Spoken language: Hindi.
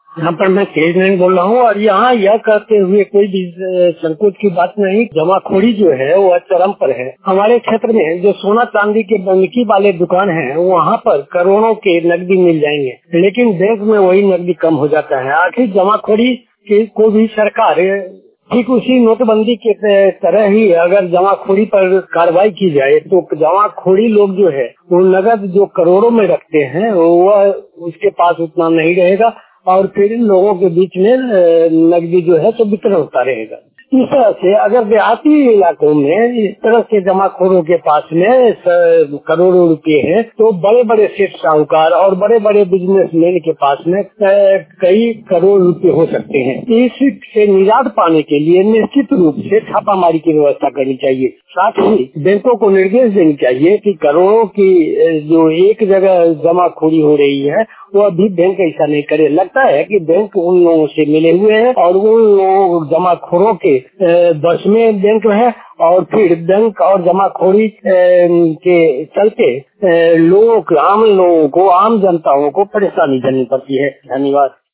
यहाँ पर मैं तेज नहीं बोल रहा हूँ और यहाँ यह कहते हुए कोई भी संकोच की बात नहीं। जमाखोरी जो है वो चरम पर है। हमारे क्षेत्र में जो सोना चांदी के बंदकी वाले दुकान है वहाँ पर करोड़ों के नकदी मिल जाएंगे, लेकिन बैंक में वही नकदी कम हो जाता है। आखिर जमाखोरी को भी सरकार ठीक उसी नोटबंदी के तरह ही अगर जमाखोरी पर कार्रवाई की जाए तो जमाखोरी लोग जो है वो नगद जो करोड़ों में रखते हैं वह उसके पास उतना नहीं रहेगा और फिर इन लोगों के बीच में नकदी जो है तो वितरण होता रहेगा। इस तरह से अगर देहाती इलाकों में इस तरह से जमाखोरों के पास में करोड़ों रुपए हैं तो बड़े बड़े सेठ साहूकार और बड़े बड़े बिजनेसमैन के पास में कई करोड़ रुपए हो सकते हैं। इससे निजात पाने के लिए निश्चित रूप से छापामारी की व्यवस्था करनी चाहिए। साथ ही बैंकों को निर्देश देनी चाहिए कि करोड़ों की जो एक जगह जमाखोरी हो रही है वो अभी बैंक ऐसा नहीं करे। लगता है कि बैंक उन लोगों से मिले हुए हैं और उन लोगों जमाखोरों के बस में बैंक है और फिर बैंक और जमाखोरी के चलते आम लोगों को, आम जनताओं को परेशानी झेलनी पड़ती है। धन्यवाद।